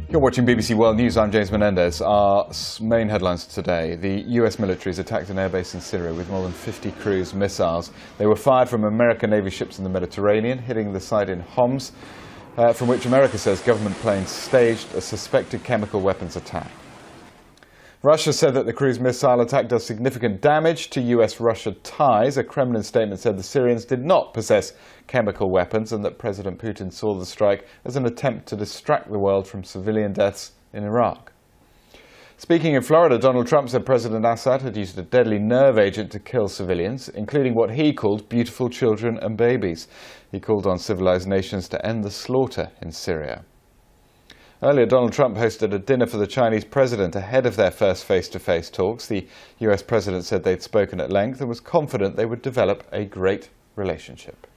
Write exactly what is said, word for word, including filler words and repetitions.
You're watching B B C World News. I'm James Menendez. Our main headlines today. The U S military has attacked an airbase in Syria with more than fifty cruise missiles. They were fired from American Navy ships in the Mediterranean, hitting the site in Homs, uh, from which America says government planes staged a suspected chemical weapons attack. Russia said that the cruise missile attack does significant damage to U S Russia ties. A Kremlin statement said the Syrians did not possess chemical weapons and that President Putin saw the strike as an attempt to distract the world from civilian deaths in Iraq. Speaking in Florida, Donald Trump said President Assad had used a deadly nerve agent to kill civilians, including what he called beautiful children and babies. He called on civilized nations to end the slaughter in Syria. Earlier, Donald Trump hosted a dinner for the Chinese president ahead of their first face-to-face talks. The U S president said they'd spoken at length and was confident they would develop a great relationship.